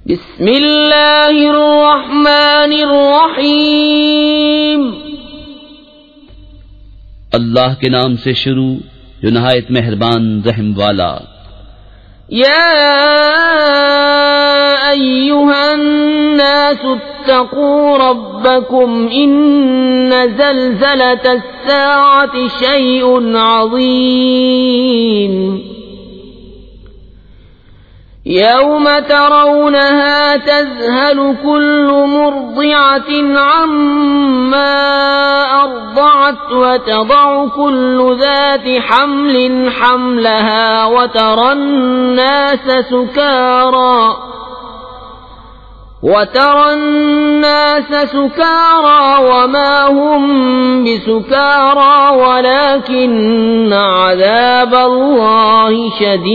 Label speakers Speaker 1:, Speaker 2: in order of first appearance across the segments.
Speaker 1: بسم اللہ الرحمن الرحیم،
Speaker 2: اللہ کے نام سے شروع جو نہایت مہربان رحم والا۔
Speaker 1: یا ایھا الناس اتقوا ربکم ان زلزلة الساعة شیء عظیم یوم ترونها تذهل كل مرضعة عما أرضعت وتضع كل ذات حمل حملها وترى الناس سكارى وما هم بسكارى ولكن عذاب الله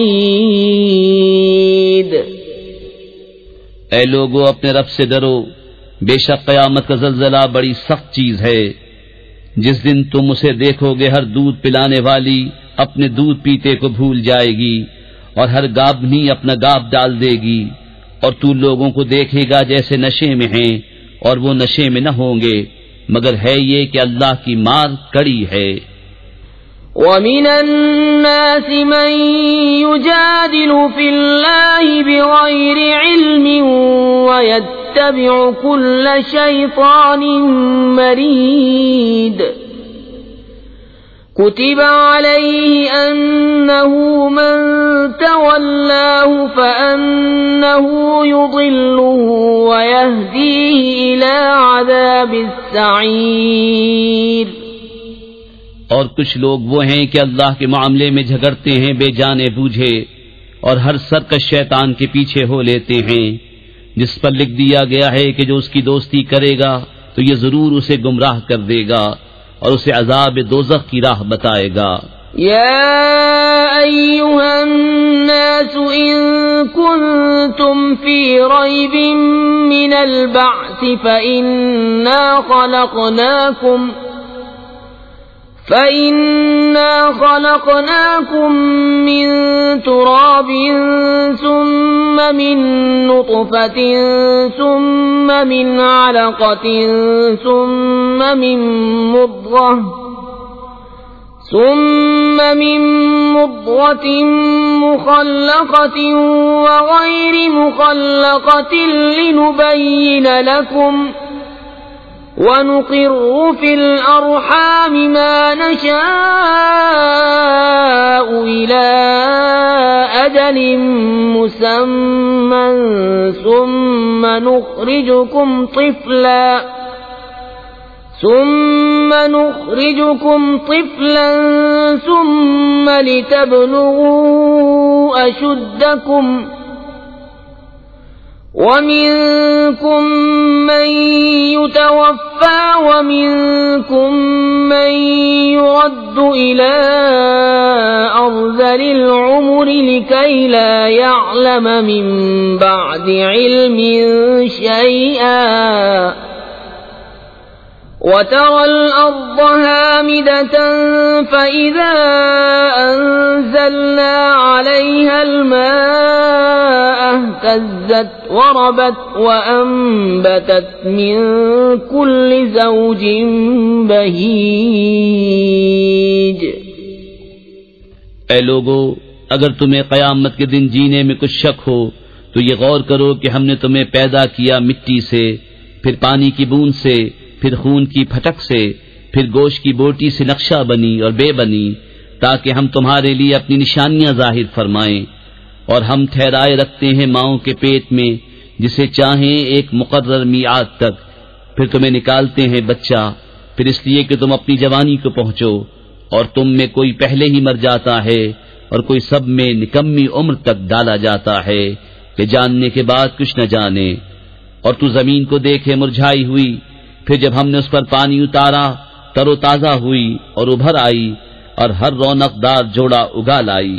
Speaker 1: شديد۔
Speaker 2: اے لوگو اپنے رب سے ڈرو، بے شک قیامت کا زلزلہ بڑی سخت چیز ہے۔ جس دن تم اسے دیکھو گے ہر دودھ پلانے والی اپنے دودھ پیتے کو بھول جائے گی اور ہر گابھنی اپنا گاب ڈال دے گی، اور تو لوگوں کو دیکھے گا جیسے نشے میں ہیں، اور وہ نشے میں نہ ہوں گے، مگر ہے یہ کہ اللہ کی مار کڑی ہے۔
Speaker 1: وَمِنَ النَّاسِ مَن يُجَادِلُ فِي اللَّهِ بِغَيْرِ عِلْمٍ وَيَتَّبِعُ كُلَّ شَيْطَانٍ مَّرِيدٍ۔ كُتِبَ عَلَيْهِ أَنَّهُ مَن تَوَلَّاهُ فَأَنَّهُ يُضِلُّهُ وَيَهْدِيهِ إِلَى عَذَابِ السَّعِيرِ۔
Speaker 2: اور کچھ لوگ وہ ہیں کہ اللہ کے معاملے میں جھگڑتے ہیں بے جانے بوجھے، اور ہر سرکش شیطان کے پیچھے ہو لیتے ہیں، جس پر لکھ دیا گیا ہے کہ جو اس کی دوستی کرے گا تو یہ ضرور اسے گمراہ کر دے گا اور اسے عذاب دوزخ کی راہ بتائے گا۔
Speaker 1: یا ایھا الناس ان کنتم فی ریب من البعث فإنا خلقناكم من تراب ثم من نطفة ثم من علقة ثم من مضغة مخلقة وغير مخلقة لنبين لكم وَنُقِرُّ فِي الْأَرْحَامِ مَا نَشَاءُ إِلَى أَجَلٍ مُّسَمًّى ثُمَّ نُخْرِجُكُمْ طِفْلًا ثُمَّ لِتَبْلُغُوا أَشُدَّكُمْ وَمِنكُم مَّن يُتَوَفَّى وَمِنكُم مَّن يُرَدُّ إِلَى أَرْذَلِ الْعُمُرِ لِكَيْ لَا يَعْلَمَ مِن بَعْدِ عِلْمٍ شَيْئًا وَتَرَى الْأَرْضَ هَامِدَةً فَإِذَا أَنزَلْنَا عَلَيْهَا الْمَاءَ اهْتَزَّتْ وَرَبَتْ وَأَنبَتَتْ مِن كُلِّ زَوْجٍ بَهِيجٍ۔
Speaker 2: اے لوگو، اگر تمہیں قیامت کے دن جینے میں کچھ شک ہو تو یہ غور کرو کہ ہم نے تمہیں پیدا کیا مٹی سے، پھر پانی کی بوند سے، پھر خون کی پھٹک سے، پھر گوشت کی بوٹی سے نقشہ بنی اور بے بنی، تاکہ ہم تمہارے لیے اپنی نشانیاں ظاہر فرمائیں۔ اور ہم ٹھہرائے رکھتے ہیں ماؤں کے پیٹ میں جسے چاہیں ایک مقرر میعاد تک، پھر تمہیں نکالتے ہیں بچہ، پھر اس لیے کہ تم اپنی جوانی کو پہنچو، اور تم میں کوئی پہلے ہی مر جاتا ہے اور کوئی سب میں نکمی عمر تک ڈالا جاتا ہے کہ جاننے کے بعد کچھ نہ جانے۔ اور تو زمین کو دیکھے مرجھائی ہوئی، پھر جب ہم نے اس پر پانی اتارا تر و تازہ ہوئی اور ابھر آئی اور ہر رونق دار جوڑا اگا لائی۔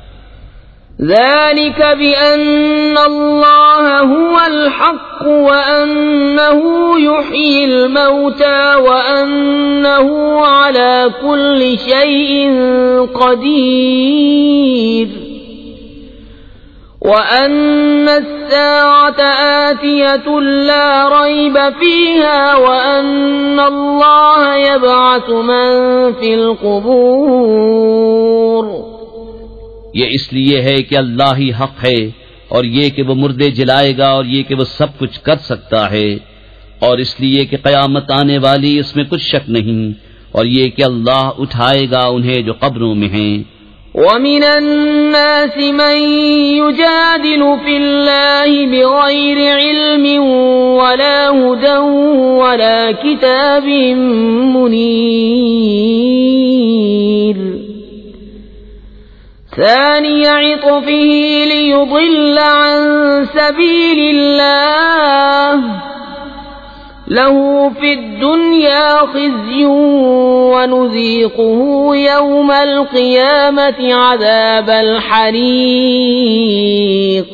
Speaker 1: ذلك بأن الله هو الحق وأنه يحيي الموتى وأنه على كل شيء قدير وَأَنَّ السَّاعَةَ آتِيَةٌ لَا رَيْبَ فِيهَا وَأَنَّ اللَّهَ يَبْعَثُ مَن فِي الْقُبُورِ۔
Speaker 2: یہ اس لیے ہے کہ اللہ ہی حق ہے، اور یہ کہ وہ مردے جلائے گا، اور یہ کہ وہ سب کچھ کر سکتا ہے، اور اس لیے کہ قیامت آنے والی اس میں کچھ شک نہیں، اور یہ کہ اللہ اٹھائے گا انہیں جو قبروں میں ہیں۔
Speaker 1: وَمِنَ النَّاسِ مَن يُجَادِلُ فِي اللَّهِ بِغَيْرِ عِلْمٍ وَلَا هُدًى وَلَا كِتَابٍ مُنِيرٍ ثَانِيَ عِطْفِهِ لِيُضِلَّ عَن سَبِيلِ اللَّهِ لَهُ فِي الدُّنْيَا خِزْيٌ وَنُذِيقُهُ يَوْمَ الْقِيَامَةِ عَذَابَ الْحَرِيقِ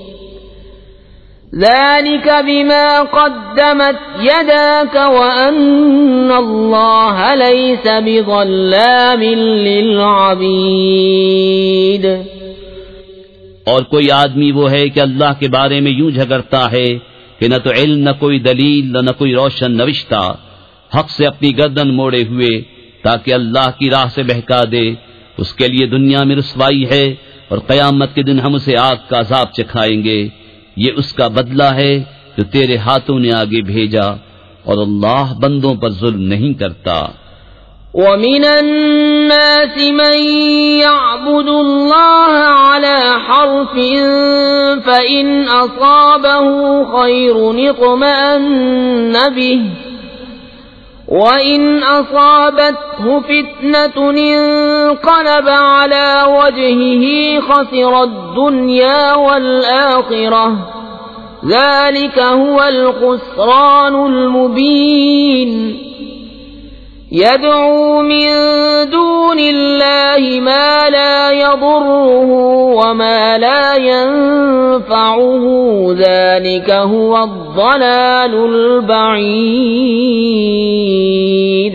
Speaker 1: ذَلِكَ بِمَا قَدَّمَتْ يَدَاكَ وَأَنَّ اللَّهَ لَيْسَ بِظَلَّامٍ لِّلْعَبِيدِ۔
Speaker 2: اور کوئی آدمی وہ ہے کہ اللہ کے بارے میں یوں جھگڑتا ہے کہ نہ تو علم، نہ کوئی دلیل، نہ کوئی روشن نوشتہ، حق سے اپنی گردن موڑے ہوئے تاکہ اللہ کی راہ سے بہکا دے، اس کے لیے دنیا میں رسوائی ہے، اور قیامت کے دن ہم اسے آگ کا عذاب چکھائیں گے۔ یہ اس کا بدلہ ہے جو تیرے ہاتھوں نے آگے بھیجا، اور اللہ بندوں پر ظلم نہیں کرتا۔
Speaker 1: وَمِنَ النَّاسِ مَن يَعْبُدُ اللَّهَ عَلَى حَرْفٍ فَإِنْ أَصَابَهُ خَيْرٌ اطْمَأَنَّ بِهِ وَإِنْ أَصَابَتْهُ فِتْنَةٌ انقَلَبَ عَلَى وَجْهِهِ خَسِرَ الدُّنْيَا وَالْآخِرَةَ ذَلِكَ هُوَ الْخُسْرَانُ الْمُبِينُ۔ يَدْعُو مِن دُونِ اللَّهِ مَا لَا يَضُرُّهُ وَمَا لَا يَنفَعُهُ ذَلِكَ هُوَ الضَّلَالُ الْبَعِيدُ۔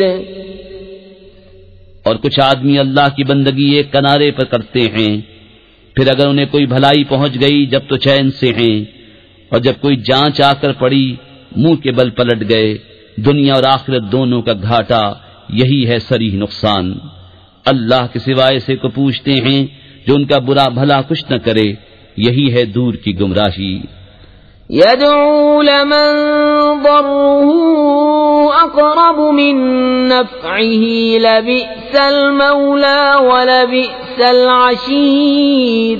Speaker 2: اور کچھ آدمی اللہ کی بندگی ایک کنارے پر کرتے ہیں، پھر اگر انہیں کوئی بھلائی پہنچ گئی جب تو چین سے ہیں، اور جب کوئی جانچ آ کر پڑی منہ کے بل پلٹ گئے۔ دنیا اور آخرت دونوں کا گھاٹا یہی ہے صریح نقصان۔ اللہ کے سوائے سے کو پوچھتے ہیں جو ان کا برا بھلا کچھ نہ کرے، یہی ہے دور کی گمراہی۔
Speaker 1: يَدْعُو لَمَن ضَرُّهُ أَقْرَبُ مِن نَّفْعِهِ لَبِئْسَ الْمَوْلَى وَلَبِئْسَ الْعَشِيرُ۔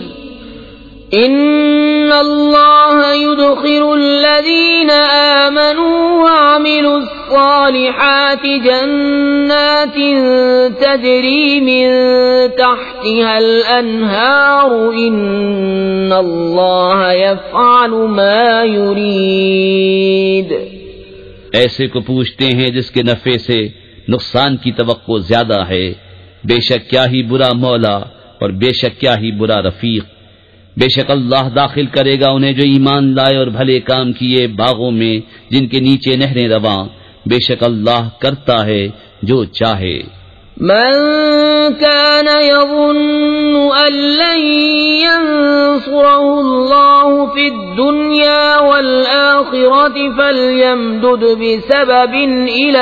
Speaker 1: إِنَّ اللَّهَ يُدْخِلُ الَّذِينَ آمَنُوا وَعَمِلُوا الصَّالِحَاتِ جَنَّاتٍ تَجْرِي مِن تَحْتِهَا الْأَنْهَارُ إِنَّ اللَّهَ يَفْعَلُ مَا يُرِيدُ۔
Speaker 2: ایسے کو پوچھتے ہیں جس کے نفع سے نقصان کی توقع زیادہ ہے، بے شک کیا ہی برا مولا اور بے شک کیا ہی برا رفیق۔ بے شک اللہ داخل کرے گا انہیں جو ایمان لائے اور بھلے کام کیے باغوں میں جن کے نیچے نہریں رواں، بے شک اللہ کرتا ہے جو چاہے۔
Speaker 1: من كان يظن أن لن ينصره الله في الدنيا والآخرة فليمدد بسبب إلى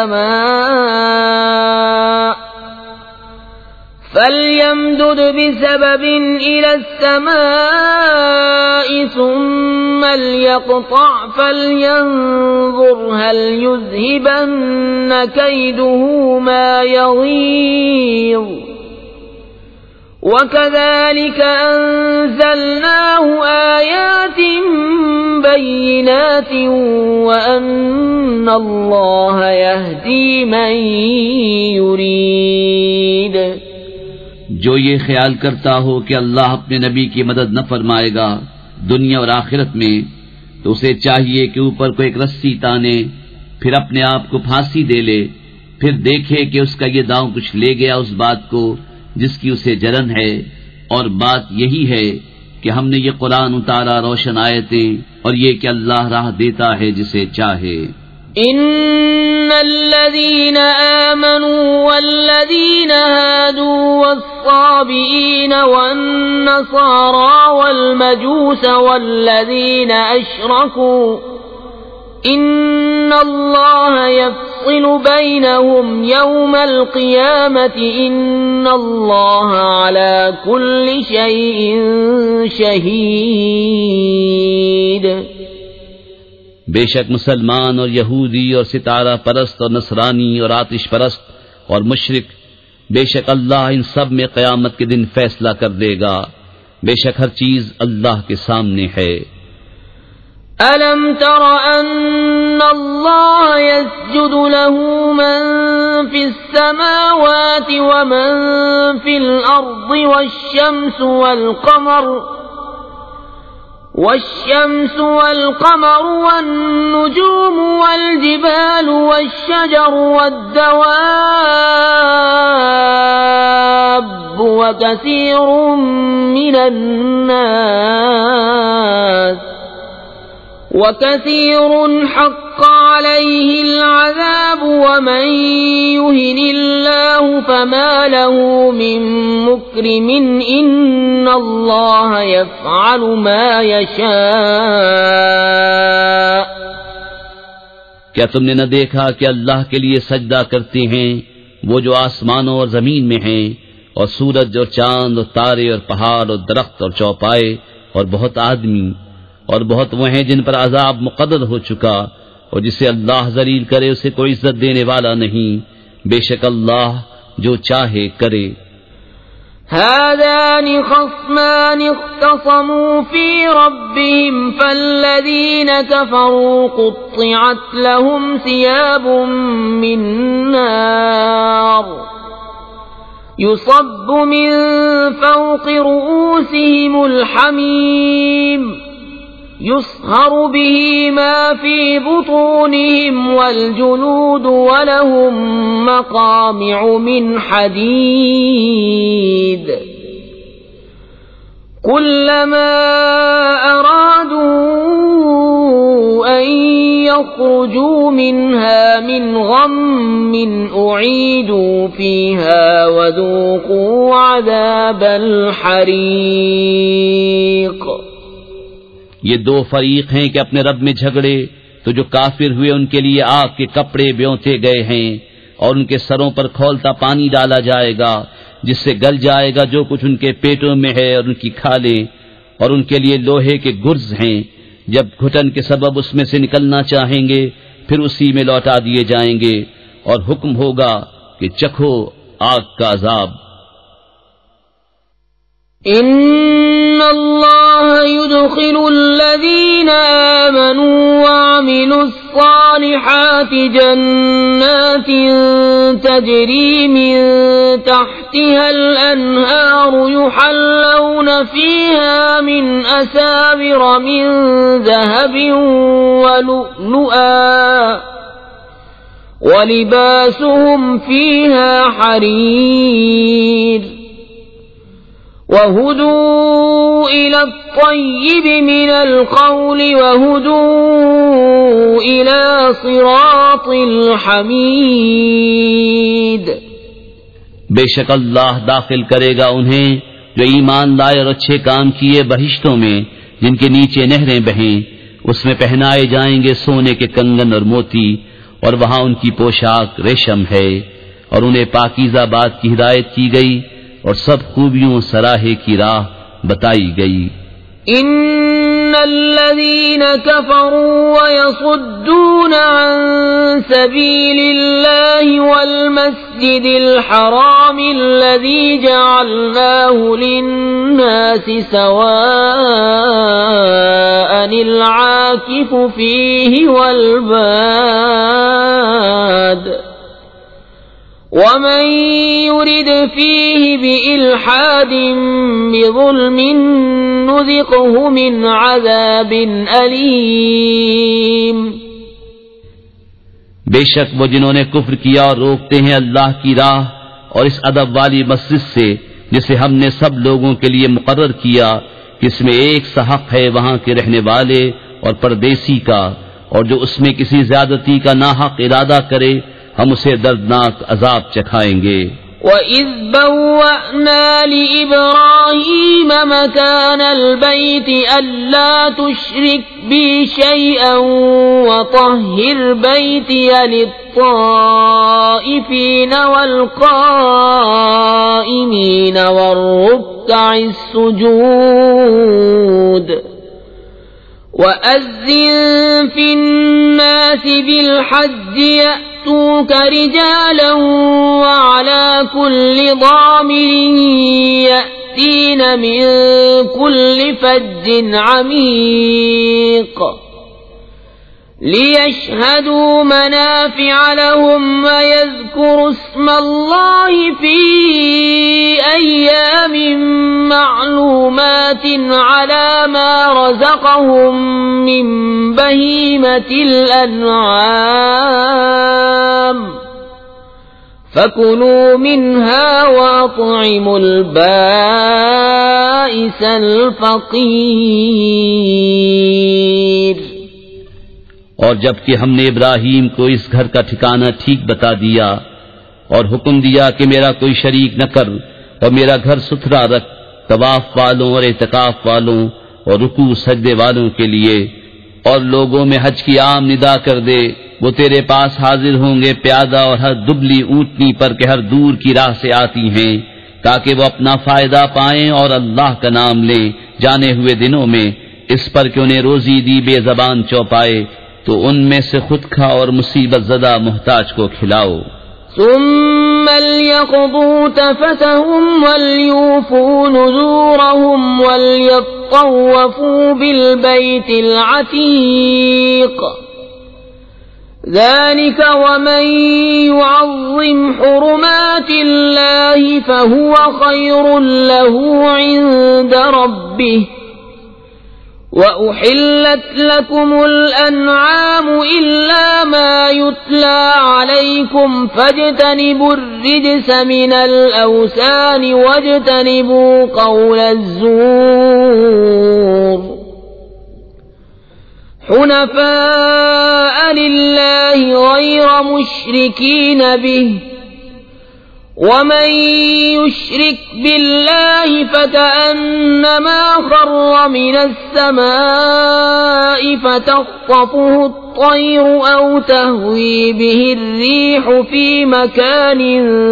Speaker 1: السماء ثم ليقطع فلينظر هل يذهبن كيده ما يغيظ وكذلك أنزلناه آيات بينات وأن الله يهدي من يريد۔
Speaker 2: جو یہ خیال کرتا ہو کہ اللہ اپنے نبی کی مدد نہ فرمائے گا دنیا اور آخرت میں، تو اسے چاہیے کہ اوپر کو ایک رسی تانے، پھر اپنے آپ کو پھانسی دے لے، پھر دیکھے کہ اس کا یہ داؤں کچھ لے گیا اس بات کو جس کی اسے جلن ہے، اور بات یہی ہے کہ ہم نے یہ قرآن اتارا روشن آیتیں، اور یہ کہ اللہ راہ دیتا ہے جسے چاہے۔
Speaker 1: إن الذين آمنوا والذين هادوا والصابئين والنصارى والمجوس والذين أشركوا إن الله يفصل بينهم يوم القيامة إن الله على كل شيء شهيد.
Speaker 2: بے شک مسلمان اور یہودی اور ستارہ پرست اور نصرانی اور آتش پرست اور مشرک، بے شک اللہ ان سب میں قیامت کے دن فیصلہ کر دے گا. بے شک ہر چیز اللہ کے سامنے ہے.
Speaker 1: أَلَمْ تَرَ أَنَّ اللَّهَ يَسْجُدُ لَهُ مَن فِي السَّمَاوَاتِ وَمَن فِي الْأَرْضِ والشمس والقمر والنجوم والجبال والشجر والدواب وكثير حق عليه العذاب ومن يهن الله فما له من مكرم إن الله يفعل ما يشاء.
Speaker 2: کیا تم نے نہ دیکھا کہ اللہ کے لیے سجدہ کرتے ہیں وہ جو آسمانوں اور زمین میں ہیں، اور سورج اور چاند اور تارے اور پہاڑ اور درخت اور چوپائے اور بہت آدمی، اور بہت وہ ہیں جن پر عذاب مقرر ہو چکا، اور جسے اللہ ذلیل کرے اسے کوئی عزت دینے والا نہیں. بے شک اللہ جو چاہے کرے.
Speaker 1: هذان خصمان اختصموا في ربهم فالذين كفروا قطعت لهم ثياب من نار يصب من فوق رؤوسهم الحميم يصهر به ما في بطونهم والجلود ولهم مقامع من حديد كلما أرادوا أن يخرجوا منها من غم أعيدوا فيها وذوقوا عذاب الحريق.
Speaker 2: یہ دو فریق ہیں کہ اپنے رب میں جھگڑے، تو جو کافر ہوئے ان کے لیے آگ کے کپڑے بیونتے گئے ہیں، اور ان کے سروں پر کھولتا پانی ڈالا جائے گا جس سے گل جائے گا جو کچھ ان کے پیٹوں میں ہے اور ان کی کھالیں، اور ان کے لیے لوہے کے گرز ہیں، جب گھٹن کے سبب اس میں سے نکلنا چاہیں گے پھر اسی میں لوٹا دیے جائیں گے، اور حکم ہوگا کہ چکھو آگ کا عذاب.
Speaker 1: إن الله يدخل الذين آمنوا وعملوا الصالحات جنات تجري من تحتها الأنهار يحلون فيها من أساور من ذهب ولؤلؤا ولباسهم فيها حرير وهدوا إلى الطيب من القول وهدوا إلى صراط الحميد.
Speaker 2: بے شک اللہ داخل کرے گا انہیں جو ایمان لائے اور اچھے کام کیے بہشتوں میں جن کے نیچے نہریں بہیں، اس میں پہنائے جائیں گے سونے کے کنگن اور موتی، اور وہاں ان کی پوشاک ریشم ہے، اور انہیں پاکیزہ بات کی ہدایت کی گئی اور سب خوبیوں سراہے کی راہ بتائی گئی.
Speaker 1: ان الذين كفروا ويصدون عن سبيل الله والمسجد الحرام الذي جعلناه للناس سواء العاكف فيه والباد ومن يرد فيه بإلحاد بظلم نذقه من عذاب أليم.
Speaker 2: بے شک وہ جنہوں نے کفر کیا اور روکتے ہیں اللہ کی راہ اور اس ادب والی مسجد سے جسے ہم نے سب لوگوں کے لیے مقرر کیا، اس میں ایک سا حق ہے وہاں کے رہنے والے اور پردیسی کا، اور جو اس میں کسی زیادتی کا ناحق ارادہ کرے ہم اسے دردناک عذاب چکھائیں گے۔
Speaker 1: وَإِذْ بَوَّأْنَا لِإِبْرَاهِيمَ مَكَانَ الْبَيْتِ أَلَّا تُشْرِكْ بِي شَيْئًا وَطَهِّرْ بَيْتِيَ لِلطَّائِفِينَ وَالْقَائِمِينَ وَالرُّكَّعِ السُّجُودِ وَأَذِّن فِي النَّاسِ بِالْحَجِّ يَأْتُوكَ رِجَالًا وَعَلَى كُلِّ ضَامِرٍ يَأْتِينَ مِنْ كُلِّ فَجٍّ عَمِيقٍ لِيَشْهَدُوا مَنَافِعَ لَهُمْ وَيَذْكُرُوا اسْمَ اللَّهِ فِي أَيَّامٍ مَّعْلُومَاتٍ عَلَى مَا رَزَقَهُم مِّن بَهِيمَةِ الْأَنْعَامِ فَكُلُوا مِنْهَا وَأَطْعِمُوا الْبَائِسَ الْفَقِيرَ۔
Speaker 2: اور جبکہ ہم نے ابراہیم کو اس گھر کا ٹھکانہ ٹھیک بتا دیا اور حکم دیا کہ میرا کوئی شریک نہ کر اور میرا گھر ستھرا رکھ طواف والوں اور اعتکاف والوں اور رکوع سجدے والوں کے لیے، اور لوگوں میں حج کی عام ندا کر دے، وہ تیرے پاس حاضر ہوں گے پیادہ اور ہر دبلی اونٹنی پر کہ ہر دور کی راہ سے آتی ہیں، تاکہ وہ اپنا فائدہ پائیں اور اللہ کا نام لیں جانے ہوئے دنوں میں، اس پر کہ انہیں روزی دی بے زبان چوپائے تو ان میں سے خود کھا اور مصیبت زدہ محتاج کو کھلاؤ۔
Speaker 1: ثم ليقضوا تفثهم وليوفوا نذورهم وليطوفوا بالبيت العتيق ذلك ومن يعظم حرمات الله فهو خير له عند ربه وَأُحِلَّتْ لَكُمُ الْأَنْعَامُ إِلَّا مَا يُتْلَى عَلَيْكُمْ فَاجْتَنِبُوا الرِّجْسَ مِنَ الْأَوْثَانِ وَاجْتَنِبُوا قَوْلَ الزُّورِ حُنَفَاءَ لِلَّهِ غَيْرَ مُشْرِكِينَ بِهِ وَمَن يُشْرِكْ بِاللَّهِ فَكَأَنَّمَا خَرَّ مِنَ السَّمَاءِ فَتَخْطَفُهُ الطَّيْرُ أَوْ تَهْوِي بِهِ الرِّيحُ فِي مَكَانٍ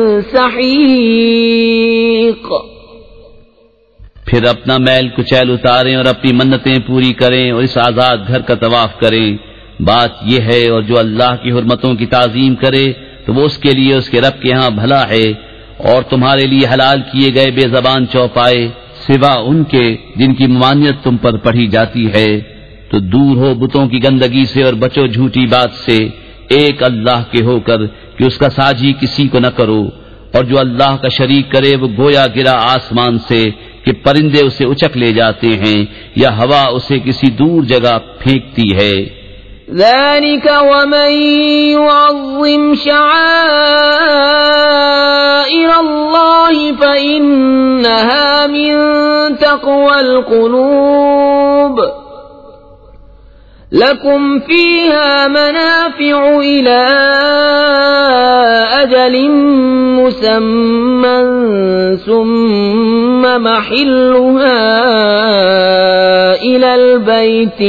Speaker 1: سَحِيقٍ۔
Speaker 2: پھر اپنا میل کچیل اتاریں اور اپنی منتیں پوری کریں اور اس آزاد گھر کا طواف کریں۔ بات یہ ہے، اور جو اللہ کی حرمتوں کی تعظیم کرے تو وہ اس کے لیے اس کے رب کے ہاں بھلا ہے، اور تمہارے لیے حلال کیے گئے بے زبان چوپائے سوا ان کے جن کی ممانعت تم پر پڑھی جاتی ہے، تو دور ہو بتوں کی گندگی سے اور بچو جھوٹی بات سے، ایک اللہ کے ہو کر کہ اس کا ساجی کسی کو نہ کرو، اور جو اللہ کا شریک کرے وہ گویا گرا آسمان سے کہ پرندے اسے اچک لے جاتے ہیں یا ہوا اسے کسی دور جگہ پھینکتی ہے۔
Speaker 1: ذَلِكَ وَمَن يُعَظِّمْ شَعَائِرَ اللَّهِ فَإِنَّهَا مِن تَقْوَى الْقُلُوبِ لَكُمْ فِيهَا مَنَافِعُ إِلَى أَجَلٍ مُّسَمًّى ثُمَّ مَحِلُّهَا إِلَى الْبَيْتِ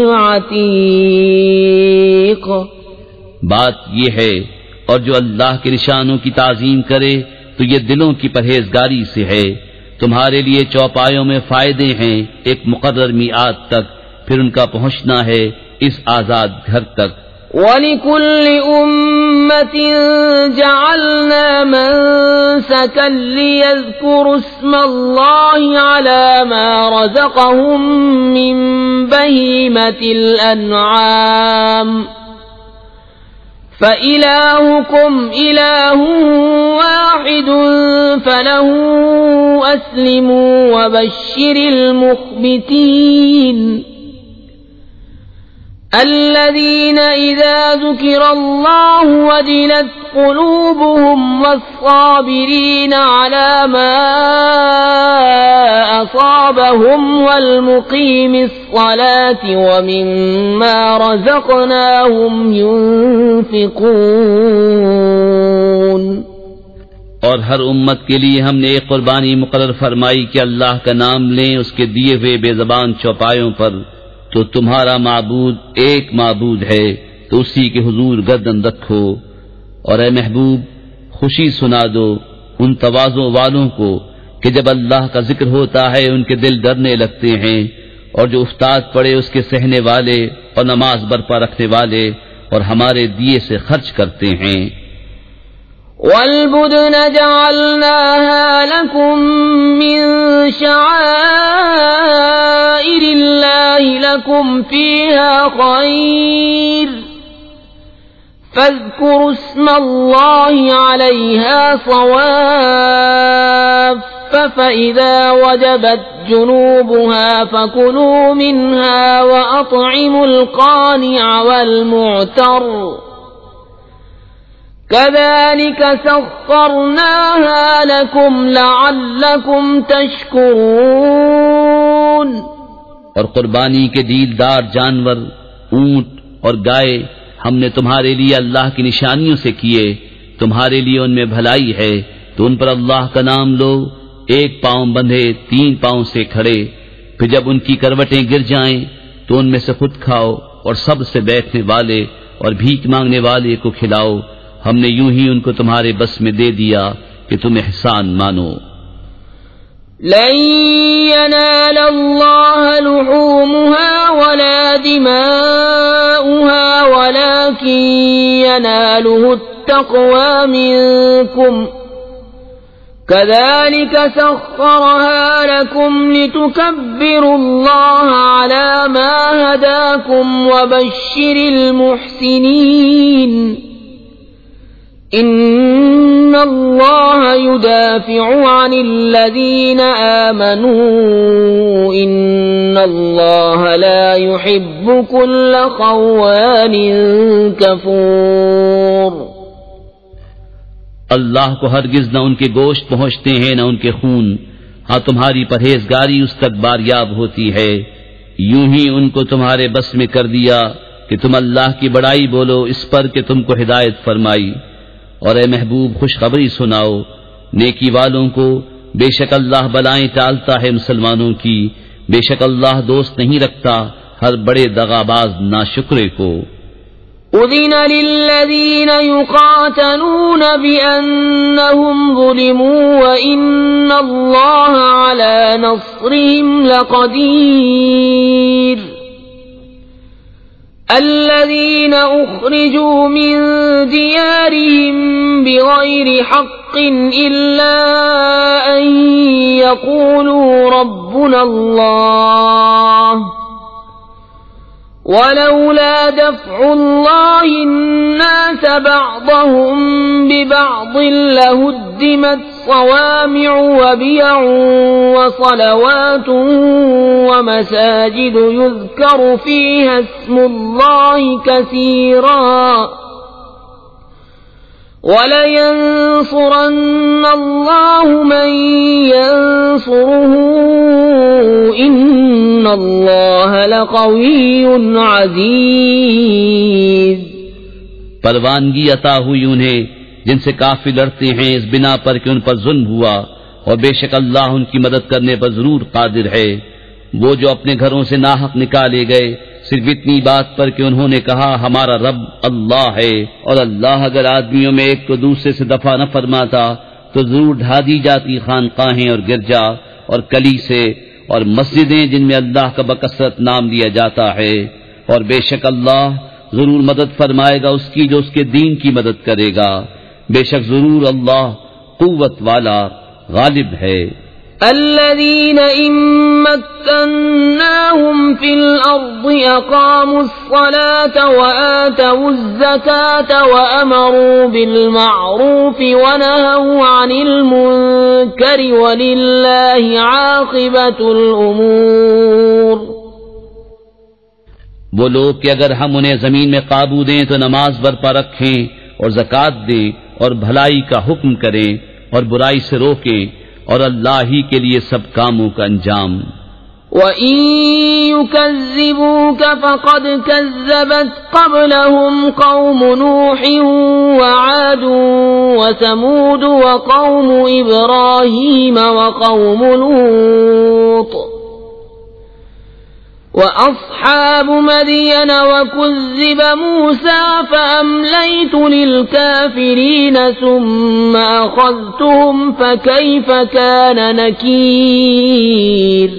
Speaker 1: الْعَتِيقِ۔
Speaker 2: بات یہ ہے، اور جو اللہ کے نشانوں کی تعظیم کرے تو یہ دلوں کی پرہیزگاری سے ہے۔ تمہارے لیے چوپایوں میں فائدے ہیں ایک مقرر میعاد تک، پھر ان کا پہنچنا ہے اس آزاد گھر تک۔
Speaker 1: وَلِكُلِّ أُمَّةٍ جَعَلْنَا مَنسَكًا لِيَذْكُرُوا اسْمَ اللَّهِ عَلَى مَا رَزَقَهُم مِّن بَهِيمَةِ الْأَنْعَامِ فَإِلَٰهُكُمْ إِلَٰهٌ وَاحِدٌ فَلَهُ أَسْلِمُوا وَبَشِّرِ الْمُخْبِتِينَ۔ الذين إذا ذكر الله وجلت قلوبهم والصابرين على ما أصابهم والمقيم الصلاة ومما رزقناهم ينفقون.
Speaker 2: اور ہر امت کے لیے ہم نے ایک قربانی مقرر فرمائی کہ اللہ کا نام لیں اس کے دیے ہوئے بے زبان چوپایوں پر، تو تمہارا معبود ایک معبود ہے، تو اسی کے حضور گردن رکھو. اور اے محبوب خوشی سنا دو ان تواضع والوں کو کہ جب اللہ کا ذکر ہوتا ہے ان کے دل ڈرنے لگتے ہیں، اور جو افتاد پڑے اس کے سہنے والے اور نماز برپا رکھنے والے اور ہمارے دیے سے خرچ کرتے ہیں.
Speaker 1: وَالْبُدْنَ جَعَلْنَاهَا لَكُم مِّن شَعَائِرِ اللَّهِ لَكُمْ فِيهَا خَيْرٌ فَاذْكُرُوا اسْمَ اللَّهِ عَلَيْهَا صَوَافَّ فَإِذَا وَجَبَتْ جُنُوبُهَا فَكُلُوا مِنْهَا وَأَطْعِمُوا الْقَانِعَ وَالْمُعْتَرَّ كَذَلِكَ سَخَّرْنَاهَا لَكُمْ لَعَلَّكُمْ تَشْكُرُونَ.
Speaker 2: اور قربانی کے دیلدار جانور اونٹ اور گائے ہم نے تمہارے لیے اللہ کی نشانیوں سے کیے، تمہارے لیے ان میں بھلائی ہے، تو ان پر اللہ کا نام لو، ایک پاؤں بندھے 3 پاؤں سے کھڑے، پھر جب ان کی کروٹیں گر جائیں تو ان میں سے خود کھاؤ اور سب سے بیٹھنے والے اور بھیک مانگنے والے کو کھلاؤ. ہم نے یوں ہی ان کو تمہارے بس میں دے دیا کہ تم احسان مانو.
Speaker 1: لن ينال الله لحومها ولا دماؤها ولكن يناله التقوى منكم كذلك سخرها لكم لتكبروا الله على ما هداكم وبشر المحسنين. ان اللہ يدافع عن الذین آمنوا ان اللہ لا يحب كل خوان کفور.
Speaker 2: اللہ کو ہرگز نہ ان کے گوشت پہنچتے ہیں نہ ان کے خون، ہاں تمہاری پرہیزگاری اس تک باریاب ہوتی ہے. یوں ہی ان کو تمہارے بس میں کر دیا کہ تم اللہ کی بڑائی بولو اس پر کہ تم کو ہدایت فرمائی. اور اے محبوب خوشخبری سناؤ نیکی والوں کو، بے شک اللہ بلائیں ٹالتا ہے مسلمانوں کی، بے شک اللہ دوست نہیں رکھتا ہر بڑے دغاباز ناشکرے کو.
Speaker 1: اذن للذین یقاتلون بأنہم ظلموا وإن اللہ علی نصرهم لقدیر. الذين أخرجوا من ديارهم بغير حق إلا أن يقولوا ربنا الله ولولا دفع الله الناس بعضهم ببعض لهدمت صوامع وبيع وصلوات ومساجد يذكر فيها اسم الله كثيرا وَلَيَنصُرَنَّ اللَّهُ مَن يَنصُرُهُ إِنَّ اللَّهَ لَقَوِيٌّ عَزِيزٌ.
Speaker 2: پروانگی عطا ہوئی انہیں جن سے کافر لڑتے ہیں اس بنا پر کہ ان پر ظلم ہوا، اور بے شک اللہ ان کی مدد کرنے پر ضرور قادر ہے. وہ جو اپنے گھروں سے ناحق نکالے گئے صرف اتنی بات پر کہ انہوں نے کہا ہمارا رب اللہ ہے، اور اللہ اگر آدمیوں میں ایک کو دوسرے سے دفع نہ فرماتا تو ضرور ڈھا دی جاتی خانقاہیں اور گرجا اور کلیسے اور مسجدیں جن میں اللہ کا بکثرت نام لیا جاتا ہے. اور بے شک اللہ ضرور مدد فرمائے گا اس کی جو اس کے دین کی مدد کرے گا. بے شک ضرور اللہ قوت والا غالب ہے.
Speaker 1: الذين إن مكناهم في الأرض أقاموا الصلاة وآتوا الزكاة وأمروا بالمعروف ونهوا عن المنكر ولله عاقبة الأمور.
Speaker 2: وہ لوگ کہ اگر ہم انہیں زمین میں قابو دیں تو نماز برپا رکھیں اور زکوٰۃ دیں اور بھلائی کا حکم کریں اور برائی سے روکیں اور اللہ ہی کے لیے سب کاموں کا انجام۔
Speaker 1: وَإِن يُكَذِّبُوكَ فَقَدْ كَذَّبَتْ قَبْلَهُمْ قَوْمُ نُوحٍ وَعَادٌ وَثَمُودُ وَقَوْمُ إِبْرَاهِيمَ وَقَوْمُ لُوطٍ وَأَصْحَابُ مَدْيَنَ وَكُذِّبَ مُوسَى فَأَمْلَيْتُ لِلْكَافِرِينَ ثُمَّ أَخَذْتُهُمْ فَكَيْفَ كَانَ نَكِيرِ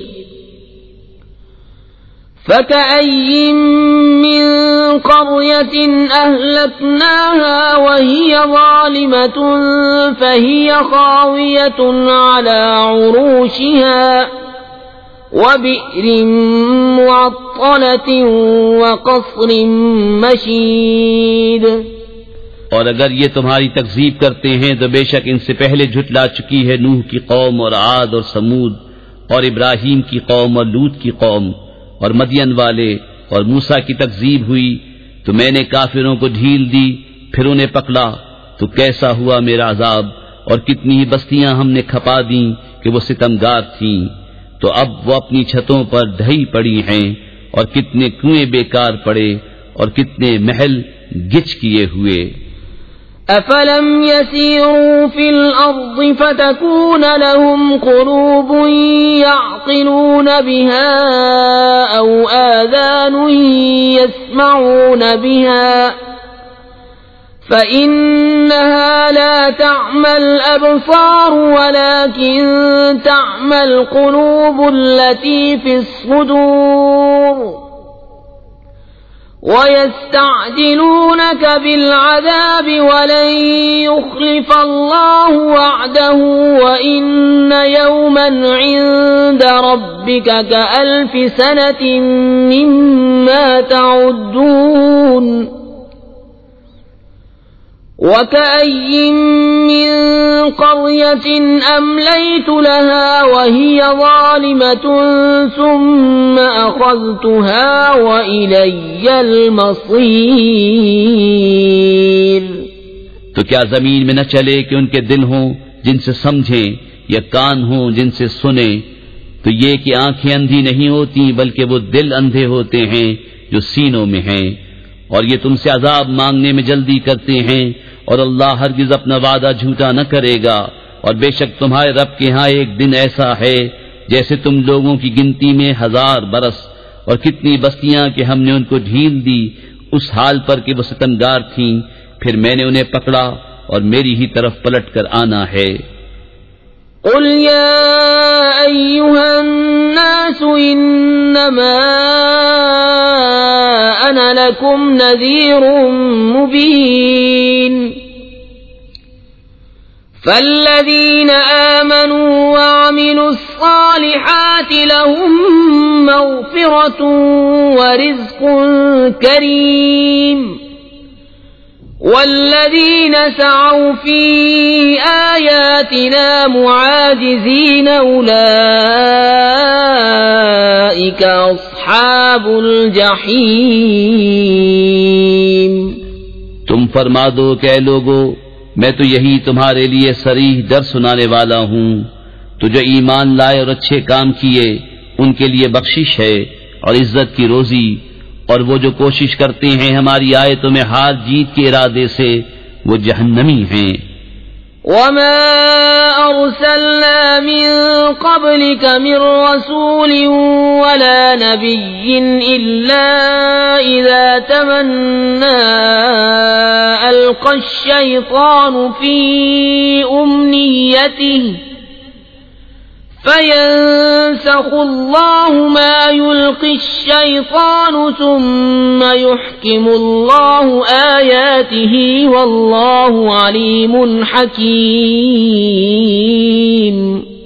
Speaker 1: فَكَأَيٍّ مِّن قَرْيَةٍ أَهْلَكْنَاهَا وَهِيَ ظَالِمَةٌ فَهِيَ خَاوِيَةٌ عَلَى عُرُوشِهَا وَبِئْرٍ مُّعَطَّلَةٍ وَقَصْرٍ مَّشِيدٍ۔
Speaker 2: اور اگر یہ تمہاری تکذیب کرتے ہیں تو بے شک ان سے پہلے جھٹلا چکی ہے نوح کی قوم اور عاد اور سمود اور ابراہیم کی قوم اور لوط کی قوم اور مدین والے، اور موسیٰ کی تکذیب ہوئی تو میں نے کافروں کو ڈھیل دی، پھر انہیں پکڑا تو کیسا ہوا میرا عذاب، اور کتنی ہی بستیاں ہم نے کھپا دیں کہ وہ ستمگار تھیں، تو اب وہ اپنی چھتوں پر ڈھئی پڑی ہیں، اور کتنے کنویں بیکار پڑے اور کتنے محل گچ کیے ہوئے۔
Speaker 1: أَفَلَمْ يَسِيرُوا فِي الْأَرْضِ فَتَكُونَ لَهُمْ قُلُوبٌ يَعْقِلُونَ بِهَا أَوْ آذَانٌ يَسْمَعُونَ بِهَا فَإِنَّهَا لَا تَعْمَى الْأَبْصَارُ وَلَكِن تَعْمَى الْقُلُوبُ الَّتِي فِي الصُّدُورِ وَيَسْتَعْجِلُونَكَ بِالْعَذَابِ وَلَن يُخْلِفَ اللَّهُ وَعْدَهُ وَإِنَّ يَوْمًا عِندَ رَبِّكَ كَأَلْفِ سَنَةٍ مِّمَّا تَعُدُّونَ وَكَأَيٍّن مِّن قَرْيَةٍ أَمْلَيْتُ لَهَا وَهِيَ ظَالِمَةٌ ثُمَّ أَخَذْتُهَا وَإِلَيَّ الْمَصِيرُ۔
Speaker 2: تو کیا زمین میں نہ چلے کہ ان کے دل ہوں جن سے سمجھیں، یا کان ہوں جن سے سنیں؟ تو یہ کہ آنکھیں اندھی نہیں ہوتی بلکہ وہ دل اندھے ہوتے ہیں جو سینوں میں ہیں، اور یہ تم سے عذاب مانگنے میں جلدی کرتے ہیں، اور اللہ ہرگز اپنا وعدہ جھوٹا نہ کرے گا، اور بے شک تمہارے رب کے ہاں ایک دن ایسا ہے جیسے تم لوگوں کی گنتی میں 1000 برس، اور کتنی بستیاں کہ ہم نے ان کو ڈھیل دی اس حال پر کہ وہ ستمگار تھیں، پھر میں نے انہیں پکڑا اور میری ہی طرف پلٹ کر آنا ہے۔
Speaker 1: قل يا أيها الناس إنما أنا لكم نذير مبين فالذين آمنوا وعملوا الصالحات لهم مغفرة ورزق كريم والذين سعوا في آياتنا معاجزين أولئك أصحاب الجحيم۔
Speaker 2: تم فرما دو کہ اے لوگو، میں تو یہی تمہارے لیے صریح ڈر سنانے والا ہوں، تو جو ایمان لائے اور اچھے کام کیے ان کے لیے بخشش ہے اور عزت کی روزی، اور وہ جو کوشش کرتے ہیں ہماری آیتوں میں ہار جیت کے ارادے سے وہ جہنمی ہیں۔
Speaker 1: وما أرسلنا من قبلك من رسول ولا نبي إلا إذا تمنى ألقى الشيطان في أمنيته فينسخ الله ما يلقي الشيطان ثم يحكم الله آياته والله عليم حكيم۔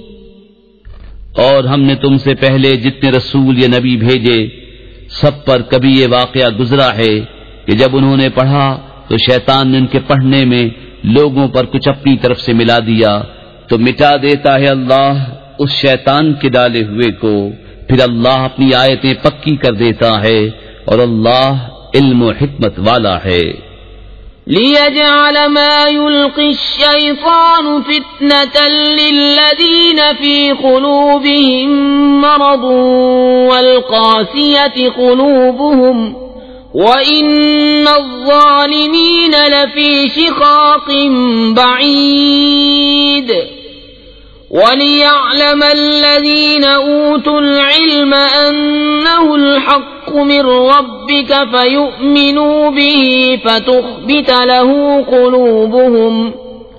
Speaker 2: اور ہم نے تم سے پہلے جتنے رسول یا نبی بھیجے سب پر کبھی یہ واقعہ گزرا ہے کہ جب انہوں نے پڑھا تو شیطان نے ان کے پڑھنے میں لوگوں پر کچھ اپنی طرف سے ملا دیا، تو مٹا دیتا ہے اللہ اس شیطان کے ڈالے ہوئے کو، پھر اللہ اپنی آیتیں پکی کر دیتا ہے اور اللہ علم و حکمت والا ہے.
Speaker 1: ليجعل ما يلقي الشيطان فتنة للذين في قلوبهم مرض والقاسية قلوبهم وإن الظالمين لفي شقاق بعيد وليعلم الذين أوتوا العلم أنه الحق من ربك فيؤمنوا به فتخبت له قلوبهم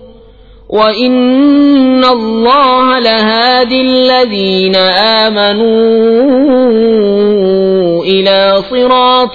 Speaker 1: وإن الله لهادي الذين آمنوا إلى صراط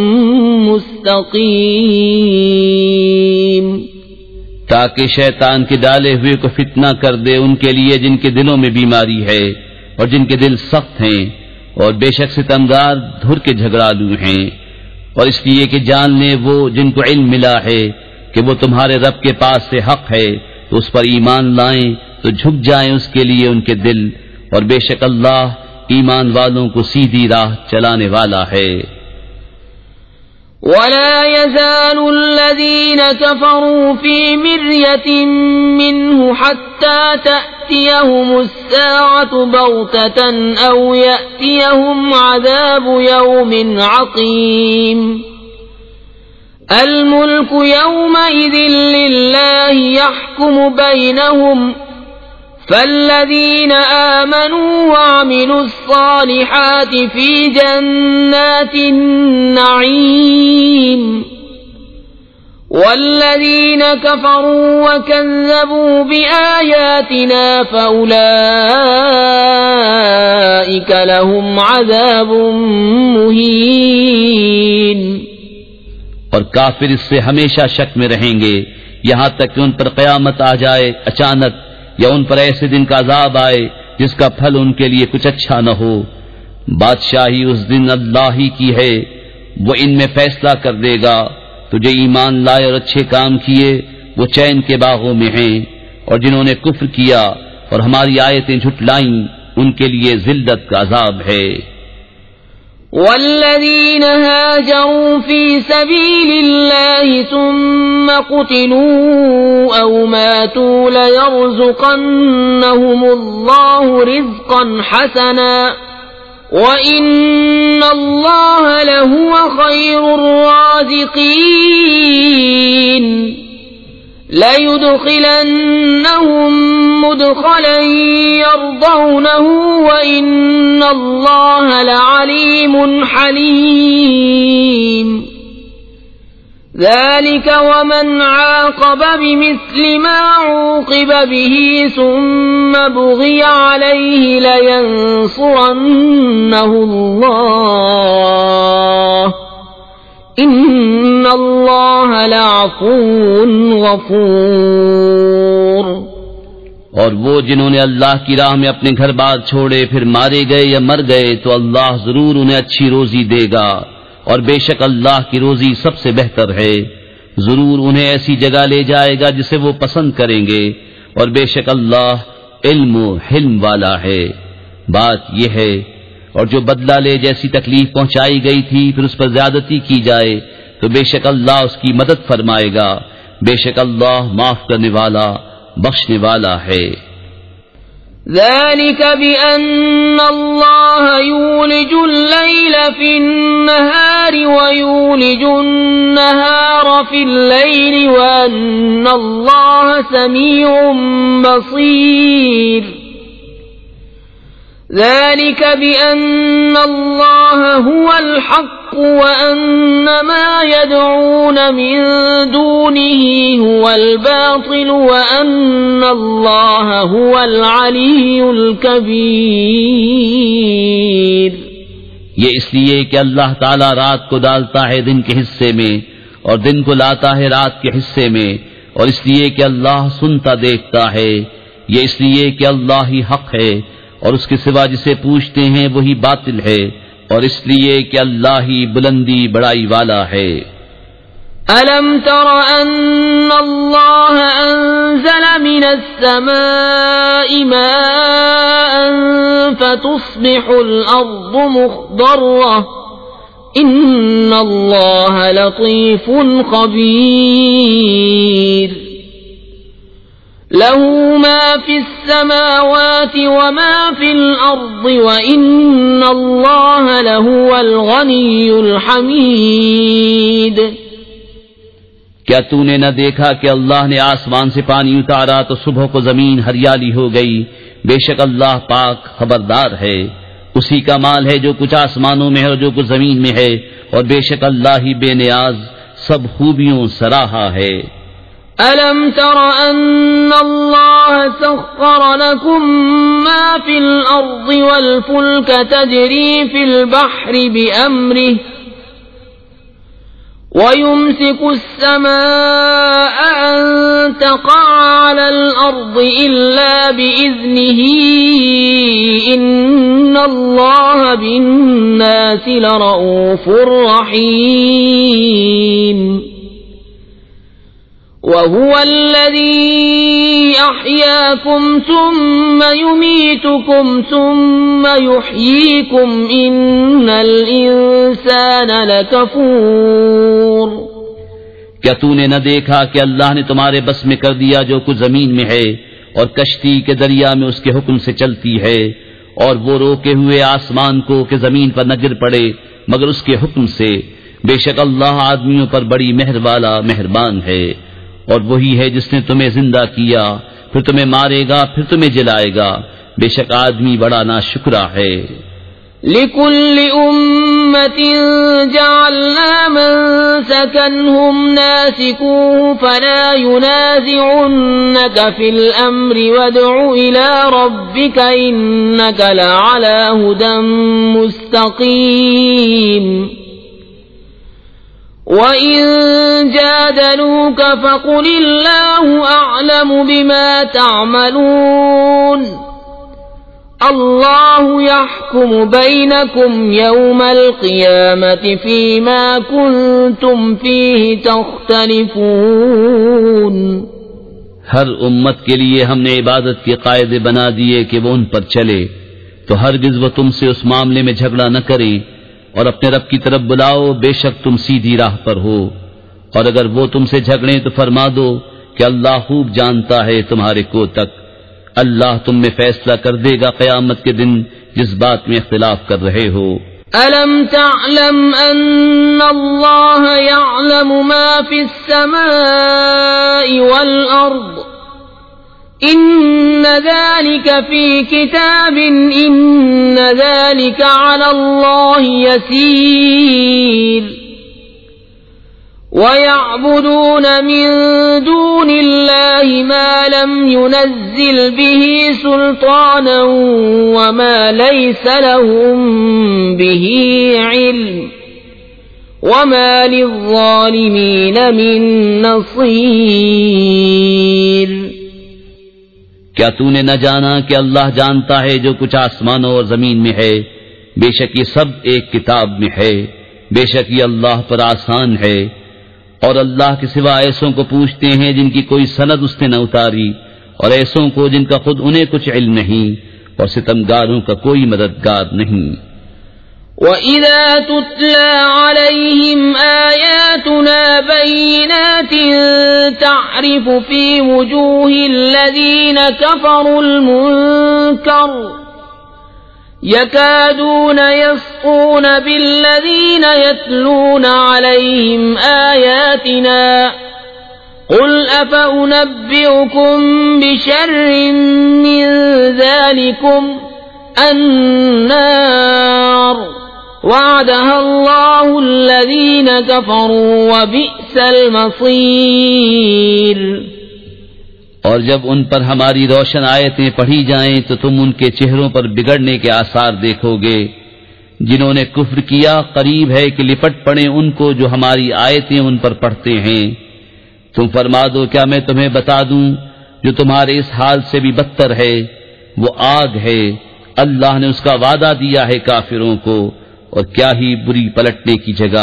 Speaker 1: مستقيم.
Speaker 2: تاکہ شیطان کے ڈالے ہوئے کو فتنہ کر دے ان کے لیے جن کے دلوں میں بیماری ہے اور جن کے دل سخت ہیں اور بے شک ستمگار دھر کے جھگڑالو ہیں، اور اس لیے کہ جان لیں وہ جن کو علم ملا ہے کہ وہ تمہارے رب کے پاس سے حق ہے تو اس پر ایمان لائیں تو جھک جائیں اس کے لیے ان کے دل، اور بے شک اللہ ایمان والوں کو سیدھی راہ چلانے والا ہے.
Speaker 1: ولا يزال الذين كفروا في مرية منه حتى تأتيهم الساعة بغتة أو يأتيهم عذاب يوم عقيم. الملك يومئذ لله يحكم بينهم فالذين آمنوا وعملوا الصالحات في جنات النعيم والذين كفروا وكذبوا بآياتنا فأولئك لهم عذاب مهين.
Speaker 2: اور کافر اس سے ہمیشہ شک میں رہیں گے یہاں تک کہ ان پر قیامت آ جائے اچانک، یا ان پر ایسے دن کا عذاب آئے جس کا پھل ان کے لیے کچھ اچھا نہ ہو. بادشاہی اس دن اللہ ہی کی ہے، وہ ان میں فیصلہ کر دے گا. تو جو ایمان لائے اور اچھے کام کیے وہ چین کے باغوں میں ہیں، اور جنہوں نے کفر کیا اور ہماری آیتیں جھٹلائیں ان کے لیے ذلت کا عذاب ہے.
Speaker 1: والذين هاجروا في سبيل الله ثم قتلوا أو ماتوا ليرزقنهم الله رزقا حسنا وإن الله لهو خير الرازقين. لَيُدْخِلَنَّهُمْ مُدْخَلًا يَرْضَوْنَهُ وَإِنَّ اللَّهَ لَعَلِيمٌ حَلِيمٌ. ذَلِكَ وَمَنْ عَاقَبَ بِمِثْلِ مَا عُوقِبَ بِهِ ثُمَّ بُغِيَ عَلَيْهِ لَيَنصُرَنَّهُ اللَّهُ ان اللہ لعفو غفور.
Speaker 2: اور وہ جنہوں نے اللہ کی راہ میں اپنے گھر بار چھوڑے پھر مارے گئے یا مر گئے تو اللہ ضرور انہیں اچھی روزی دے گا، اور بے شک اللہ کی روزی سب سے بہتر ہے. ضرور انہیں ایسی جگہ لے جائے گا جسے وہ پسند کریں گے، اور بے شک اللہ علم و حلم والا ہے. بات یہ ہے، اور جو بدلہ لے جیسی تکلیف پہنچائی گئی تھی پھر اس پر زیادتی کی جائے تو بے شک اللہ اس کی مدد فرمائے گا. بے شک اللہ معاف کرنے والا بخشنے والا ہے.
Speaker 1: ذلك بأن الله يولج الليل في النهار ويولج النهار في الليل وأن الله سميع بصير. ذلك بأن الله هو الحق وأن ما يدعون من دونه هو الباطل وأن الله هو العلي الكبير.
Speaker 2: یہ اس لیے کہ اللہ تعالی رات کو ڈالتا ہے دن کے حصے میں اور دن کو لاتا ہے رات کے حصے میں، اور اس لیے کہ اللہ سنتا دیکھتا ہے. یہ اس لیے کہ اللہ ہی حق ہے اور اس کے سوا جسے پوچھتے ہیں وہی باطل ہے، اور اس لیے کہ اللہ ہی بلندی بڑائی والا ہے.
Speaker 1: أَلَمْ تَرَ أَنَّ اللَّهَ أَنزَلَ مِنَ السَّمَاءِ مَاءً فَتُصْبِحُ الْأَرْضُ مُخْضَرَّةً إن الله لطيف خبير له ما في السماوات وما في الأرض وإن الله لهو الغني الحميد.
Speaker 2: کیا تو نے نہ دیکھا کہ اللہ نے آسمان سے پانی اتارا تو صبح کو زمین ہریالی ہو گئی؟ بے شک اللہ پاک خبردار ہے. اسی کا مال ہے جو کچھ آسمانوں میں ہے اور جو کچھ زمین میں ہے، اور بے شک اللہ ہی بے نیاز سب خوبیوں سراہا ہے.
Speaker 1: أَلَمْ تَرَ أَنَّ اللَّهَ سَخَّرَ لَكُم مَّا فِي الْأَرْضِ وَالْفُلْكَ تَجْرِي فِي الْبَحْرِ بِأَمْرِهِ وَيُمْسِكُ السَّمَاءَ أَن تَقَعَ عَلَى الْأَرْضِ إِلَّا بِإِذْنِهِ إِنَّ اللَّهَ بِالنَّاسِ لَرَءُوفٌ رَّحِيمٌ. وَهُوَ الَّذِي أَحْيَاكُمْ ثُمَّ يُمِيتُكُمْ ثُمَّ يُحْيِيكُمْ إِنَّ الْإِنسَانَ لَكَفُورٌ.
Speaker 2: کیا تو نے نہ دیکھا کہ اللہ نے تمہارے بس میں کر دیا جو کچھ زمین میں ہے، اور کشتی کے دریا میں اس کے حکم سے چلتی ہے، اور وہ روکے ہوئے آسمان کو کہ زمین پر نہ گر پڑے مگر اس کے حکم سے. بے شک اللہ آدمیوں پر بڑی مہر والا مہربان ہے. اور وہی ہے جس نے تمہیں زندہ کیا، پھر تمہیں مارے گا، پھر تمہیں جلائے گا. بے شک آدمی بڑا ناشکرا ہے.
Speaker 1: لِكُلِّ أُمَّةٍ جَعَلْنَا مَنسَكًا هُمْ نَاسِكُوهُ فَلَا يُنَازِعُنَّكَ فِي الْأَمْرِ وَادْعُ إِلَى رَبِّكَ إِنَّكَ لَعَلَى هُدًى مُسْتَقِيمٍ. وَإِن جَادَلُوكَ فَقُلِ اللَّهُ أَعْلَمُ بِمَا تَعْمَلُونَ. اللَّهُ يَحْكُمُ بَيْنَكُمْ يَوْمَ الْقِيَامَةِ فِيمَا كُنتُمْ فِيهِ تَخْتَلِفُونَ.
Speaker 2: ہر امت کے لیے ہم نے عبادت کے قاعدے بنا دیے کہ وہ ان پر چلے، تو ہرگز وہ تم سے اس معاملے میں جھگڑا نہ کریں، اور اپنے رب کی طرف بلاؤ، بے شک تم سیدھی راہ پر ہو. اور اگر وہ تم سے جھگڑیں تو فرما دو کہ اللہ خوب جانتا ہے تمہارے کو تک. اللہ تم میں فیصلہ کر دے گا قیامت کے دن جس بات میں اختلاف کر رہے ہو.
Speaker 1: أَلَمْ تَعْلَمْ أَنَّ اللَّهَ يَعْلَمُ مَا فِي السَّمَاءِ وَالْأَرْضِ إِنَّ ذَلِكَ فِي كِتَابٍ إِنَّ ذَلِكَ عَلَى اللَّهِ يَسِيرٌ. وَيَعْبُدُونَ مِن دُونِ اللَّهِ مَا لَمْ يُنَزِّلْ بِهِ سُلْطَانًا وَمَا لَيْسَ لَهُم بِهِ عِلْمٌ وَمَا لِلظَّالِمِينَ مِن نَّصِيرٍ.
Speaker 2: کیا تو نے نہ جانا کہ اللہ جانتا ہے جو کچھ آسمانوں اور زمین میں ہے؟ بے شک یہ سب ایک کتاب میں ہے. بے شک یہ اللہ پر آسان ہے. اور اللہ کے سوا ایسوں کو پوچھتے ہیں جن کی کوئی سند اس نے نہ اتاری، اور ایسوں کو جن کا خود انہیں کچھ علم نہیں، اور ستمگاروں کا کوئی مددگار نہیں.
Speaker 1: وَإِذَا تُتْلَى عَلَيْهِمْ آيَاتُنَا بَيِّنَاتٍ تَعْرِفُ فِي وُجُوهِ الَّذِينَ كَفَرُوا الْمُنكَرَ يَكَادُونَ يَسْطُونَ بِالَّذِينَ يَتْلُونَ عَلَيْهِمْ آيَاتِنَا قُلْ أَفَأُنَبِّئُكُم بِشَرٍّ مِّن ذَلِكُمْ النَّارُ وَعَدَهَا اللَّهُ الَّذِينَ كَفَرُوا وَبِئْسَ الْمَصِيرُ.
Speaker 2: اور جب ان پر ہماری روشن آیتیں پڑھی جائیں تو تم ان کے چہروں پر بگڑنے کے آثار دیکھو گے. جنہوں نے کفر کیا قریب ہے کہ لپٹ پڑیں ان کو جو ہماری آیتیں ان پر پڑھتے ہیں. تم فرما دو کیا میں تمہیں بتا دوں جو تمہارے اس حال سے بھی بدتر ہے؟ وہ آگ ہے، اللہ نے اس کا وعدہ دیا ہے کافروں کو، اور کیا ہی بری پلٹنے کی جگہ.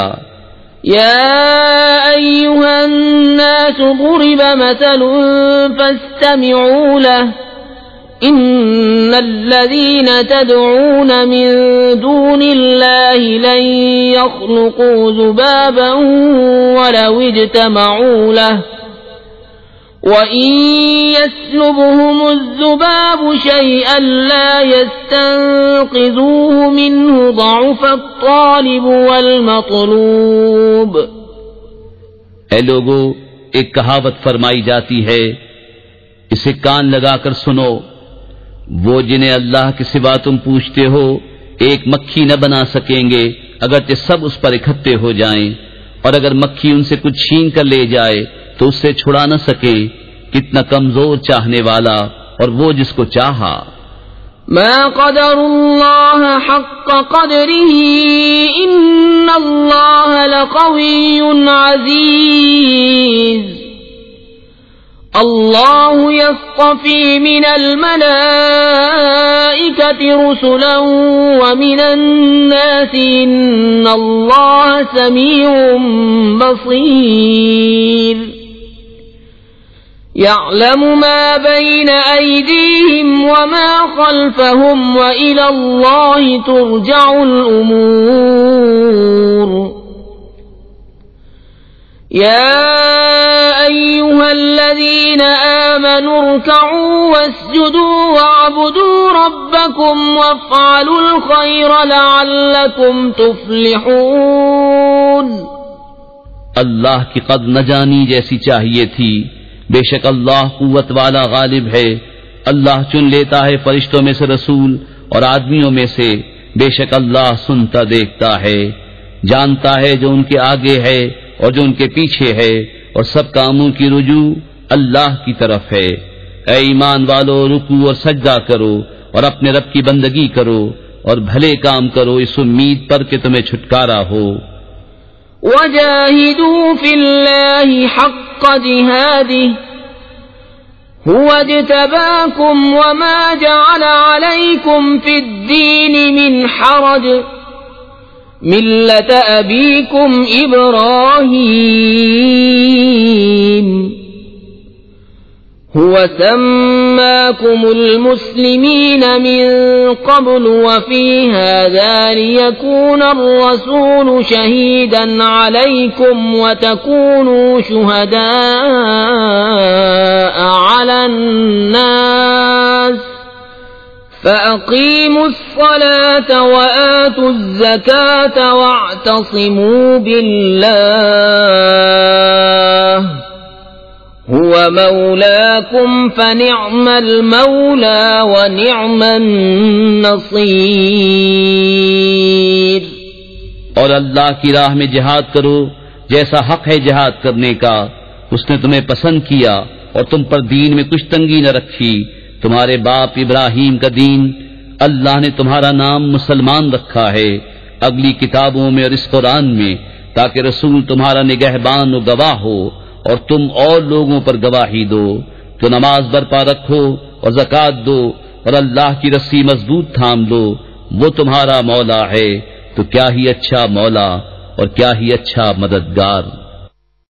Speaker 1: يا أيها الناس ضرب مثل فاستمعوا له إن الذين تدعون من دون الله لن يخلقوا ذبابا ولو اجتمعوا له وإن يسلبهم الذباب شيئا لا يستنقذوه منه ضعف الطالب والمطلوب.
Speaker 2: اے لوگو، ایک کہاوت فرمائی جاتی ہے، اسے کان لگا کر سنو، وہ جنہیں اللہ کے سوا تم پوچھتے ہو ایک مکھی نہ بنا سکیں گے اگرچہ سب اس پر اکٹھے ہو جائیں، اور اگر مکھی ان سے کچھ چھین کر لے جائے تو اس سے چھڑا نہ سکے. کتنا کمزور چاہنے والا اور وہ جس کو چاہا.
Speaker 1: ما قدر الله حق قدره إن الله لقوي عزيز. الله يصطفي من الملائكة رسلا ومن الناس إن الله سميع بصير. يعلم ما بين أيديهم وما خلفهم وإلى الله ترجع الأمور. يا أيها الذين آمنوا اركعوا واسجدوا واعبدوا ربكم وافعلوا الخير لعلكم تفلحون.
Speaker 2: اللہ کی قدر نہ جانی جیسی چاہیے تھی، بے شک اللہ قوت والا غالب ہے. اللہ چن لیتا ہے فرشتوں میں سے رسول اور آدمیوں میں سے، بے شک اللہ سنتا دیکھتا ہے، جانتا ہے جو ان کے آگے ہے اور جو ان کے پیچھے ہے، اور سب کاموں کی رجوع اللہ کی طرف ہے. اے ایمان والو، رکوع اور سجدہ کرو اور اپنے رب کی بندگی کرو اور بھلے کام کرو اس امید پر کہ تمہیں چھٹکارا ہو.
Speaker 1: وجاهدوا في الله حق جهاده هو اجتباكم وما جعل عليكم في الدين من حرج ملة أبيكم إبراهيم هو سماكم المسلمين من قبل وفي هذا ليكون الرسول شهيدا عليكم وتكونوا شهداء على الناس فأقيموا الصلاة وآتوا الزكاة واعتصموا بالله هو مولاكم فنعم المولى ونعم النصير.
Speaker 2: اور اللہ کی راہ میں جہاد کرو جیسا حق ہے جہاد کرنے کا. اس نے تمہیں پسند کیا اور تم پر دین میں کچھ تنگی نہ رکھی. تمہارے باپ ابراہیم کا دین اللہ نے تمہارا نام مسلمان رکھا ہے اگلی کتابوں میں اور اس قرآن میں، تاکہ رسول تمہارا نگہبان و گواہ ہو اور تم اور لوگوں پر گواہی دو. تو نماز برپا رکھو اور زکوٰۃ دو اور اللہ کی رسی مضبوط تھام لو، وہ تمہارا مولا ہے. تو کیا ہی اچھا مولا اور کیا ہی اچھا مددگار.